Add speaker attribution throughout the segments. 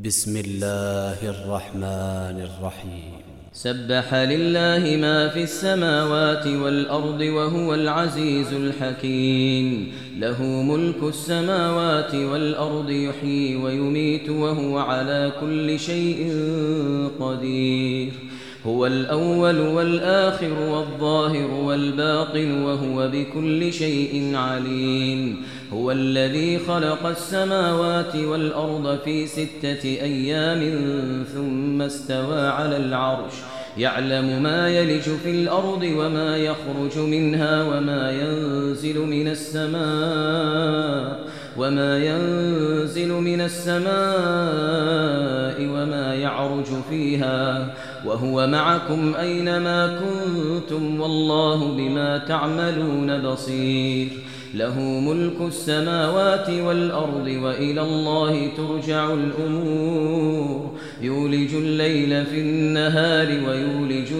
Speaker 1: بسم الله الرحمن الرحيم.
Speaker 2: سبح لله ما في السماوات والأرض وهو العزيز الحكيم. له ملك السماوات والأرض يحيي ويميت وهو على كل شيء قدير. هو الأول والآخر والظاهر والباطن وهو بكل شيء عليم. هو الذي خلق السماوات والأرض في 6 أيام ثم استوى على العرش يعلم ما يلج في الأرض وما يخرج منها وما ينزل من السماء وما يعرج فيها وهو معكم أينما كنتم والله بما تعملون بصير. له ملك السماوات والأرض وإلى الله ترجع الأمور. يولج الليل في النهار ويولج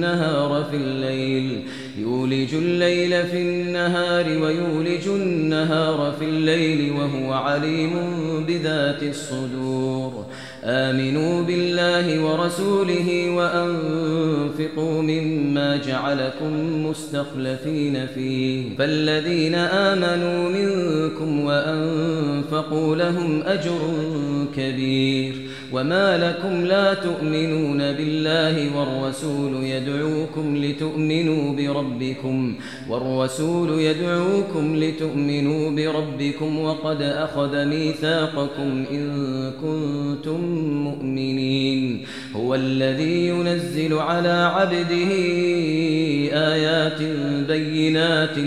Speaker 2: النهار في الليل وهو عليم بذات الصدور. آمنوا بالله ورسوله وأنفقوا مما جعلكم مستخلفين فيه فالذين آمنوا منكم وأنفقوا لهم أجر كبير. وما لكم لا تؤمنون بالله والرسول يدعوكم لتؤمنوا بربكم وقد أخذ ميثاقكم إن كنتم مؤمنين. هو الذي ينزل على عبده آيات بينات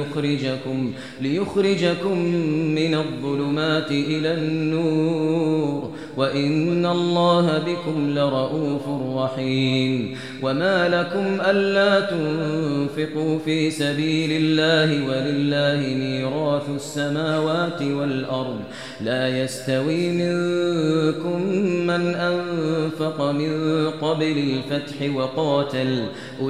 Speaker 2: ليخرجكم من الظلمات إلى النور وإن الله بكم لرؤوف رحيم. وما لكم ألا تنفقوا في سبيل الله ولله ميراث السماوات والأرض لا يستوي منكم من أنفق من قبل الفتح وقاتل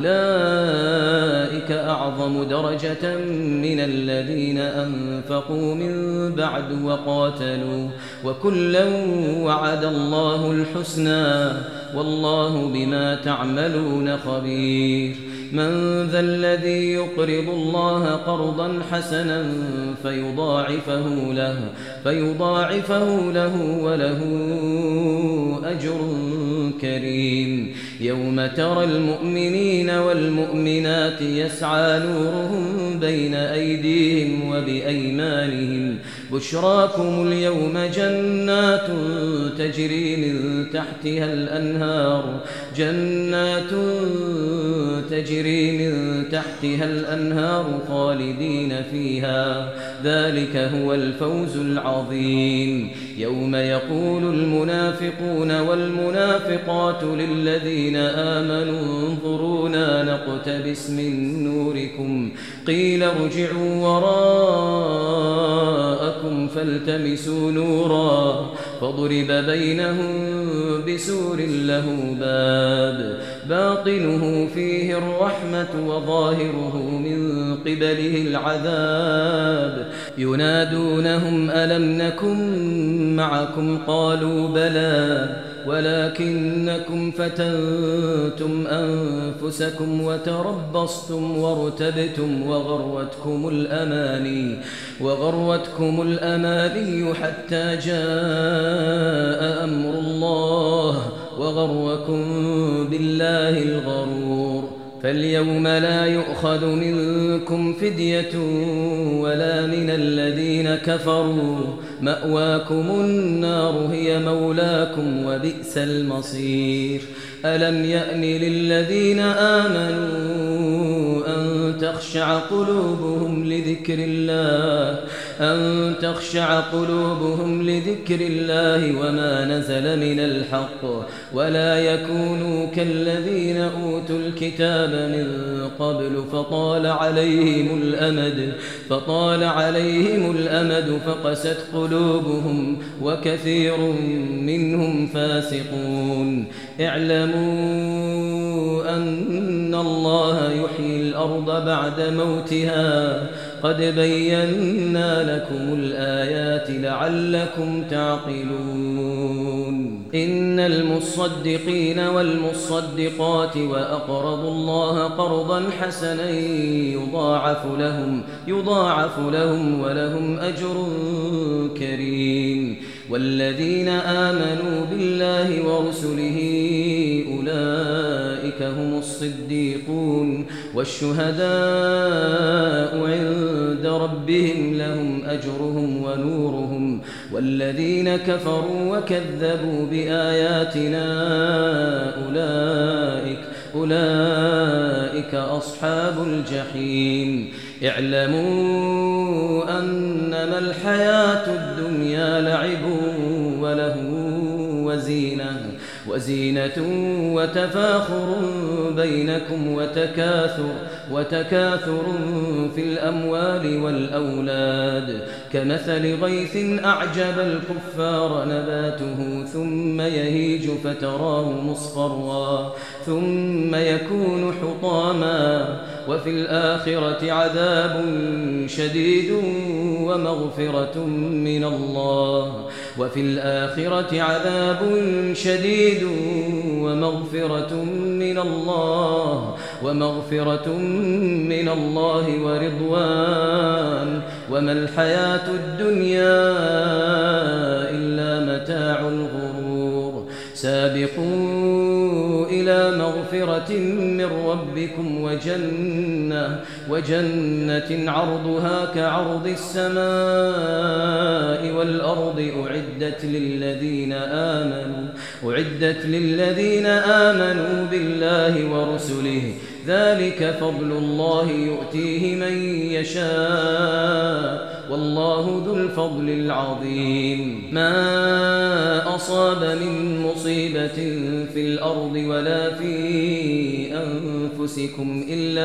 Speaker 2: أولئك أعظم درجة من الذين أنفقوا من بعد وقاتلوا وكلا وعد الله الحسنى والله بما تعملون خبير. من ذا الذي يقرض الله قرضا حسنا فيضاعفه له وله أجر كريم. يوم ترى المؤمنين والمؤمنات يسعى نورهم بين أيديهم وبأيمانهم بشراكم اليوم جنات تجري من تحتها الأنهار خالدين فيها ذلك هو الفوز العظيم. يوم يقول المنافقون والمنافقات للذين آمنوا انظرونا نقتبس من نوركم قيل ارجعوا وراءكم فالتمسوا نورا فضرب بينهم بسور له باب باطنه فيه الرحمة وظاهره من قبله العذاب ينادونهم ألم نكن معكم قالوا بلى ولكنكم فتنتم أنفسكم وتربصتم وارتبتم وغرتكم الأماني حتى جاء أمر الله وغركم بالله الغرور. فاليوم لا يؤخذ منكم فدية ولا من الذين كفروا مأواكم النار هي مولاكم وبئس المصير. ألم يأن للذين آمنوا أن تخشع قلوبهم لذكر الله وما نزل من الحق ولا يكونوا كالذين أوتوا الكتاب من قبل فطال عليهم الأمد فقست قلوبهم وكثير منهم فاسقون. اعلموا أن الله يحيي الأرض بعد موتها قد بينا لكم الآيات لعلكم تعقلون. إن المصدقين والمصدقات وأقرضوا الله قرضا حسنا يضاعف لهم ولهم أجر كريم والذين آمنوا بالله ورسله أولئك هم الصديقون والشهداء عند ربهم لهم أجرهم ونورهم والذين كفروا وكذبوا بآياتنا أولئك أصحاب الجحيم اعلموا أنما الحياة الدنيا لعب ولهو وزينة وتفاخر بينكم وتكاثر في الأموال والأولاد كمثل غيث أعجب الكفار نباته ثم يهيج فتراه مصفرا ثم يكون حطاما وفي الآخرة عذاب شديد ومغفرة من الله ورضوان وما الحياة الدنيا إلا متاع الغرور سابقوا إلى مغفرة من ربكم وجنة عرضها كعرض السماء والأرض أعدت للذين آمنوا بالله ورسله ذلك فضل الله يؤتيه من يشاء والله ذو الفضل العظيم ما أصاب من مصيبة في الأرض ولا في أنفسكم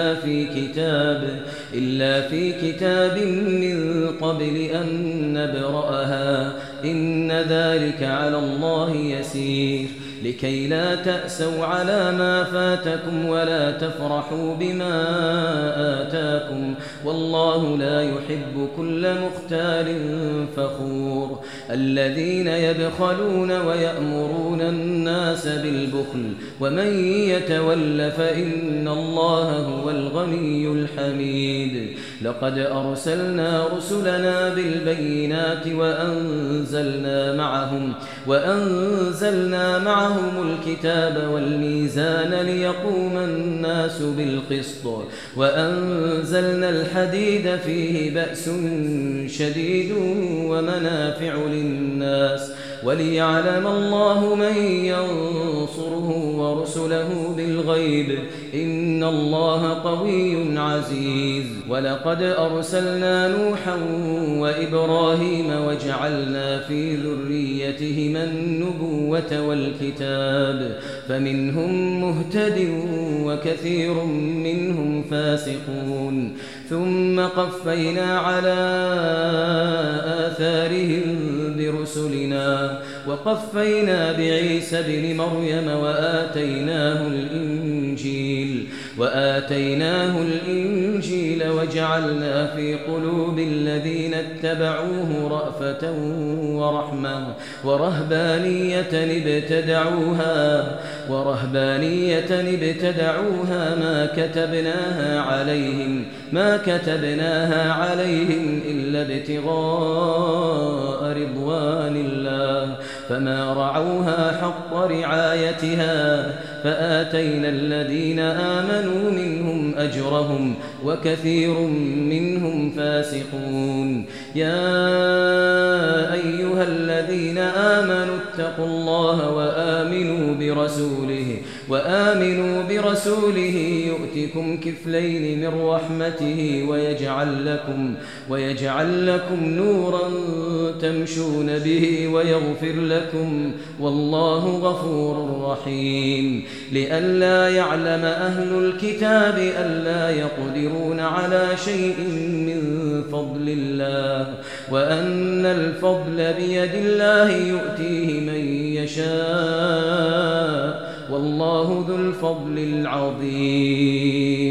Speaker 2: إلا في كتاب من قبل أن نبرأها إن ذلك على الله يسير لكي لا تأسوا على ما فاتكم ولا تفرحوا بما آتاكم والله لا يحب كل مختال فخور الذين يبخلون ويأمرون الناس بالبخل ومن يتول فإن الله هو الغني الحميد لقد أرسلنا رسلنا بالبينات وأنزلنا معهم الكتاب والميزان ليقوم الناس بالقسط وأنزلنا الحديد فيه بأس شديد ومنافع للناس وليعلم الله من ينصره ورسله بالغيب إن الله قوي عزيز ولقد أرسلنا نوحا وإبراهيم وجعلنا في ذريتهما النبوة والكتاب فمنهم مهتد وكثير منهم فاسقون ثم قفينا على آثارهم برسلنا وقفينا بعيسى ابن مريم وآتيناه الإنجيل وجعلنا في قلوب الذين اتبعوه رأفة ورحمة ورهبانية ابتدعوها ما كتبناها عليهم إلا ابتغاء رضوان الله فما رعوها حق رعايتها فآتينا الذين آمنوا منهم أجرهم وكثير منهم فاسقون يا أيها الذين آمنوا اتقوا الله وآمنوا برسوله يؤتكم كفلين من رحمته ويجعل لكم نورا تمشون به ويغفر لكم والله غفور رحيم لئلا يعلم أهل الكتاب ألا يقدرون على شيء من فضل الله وأن الفضل بيد الله يؤتيه من يشاء والله ذو الفضل العظيم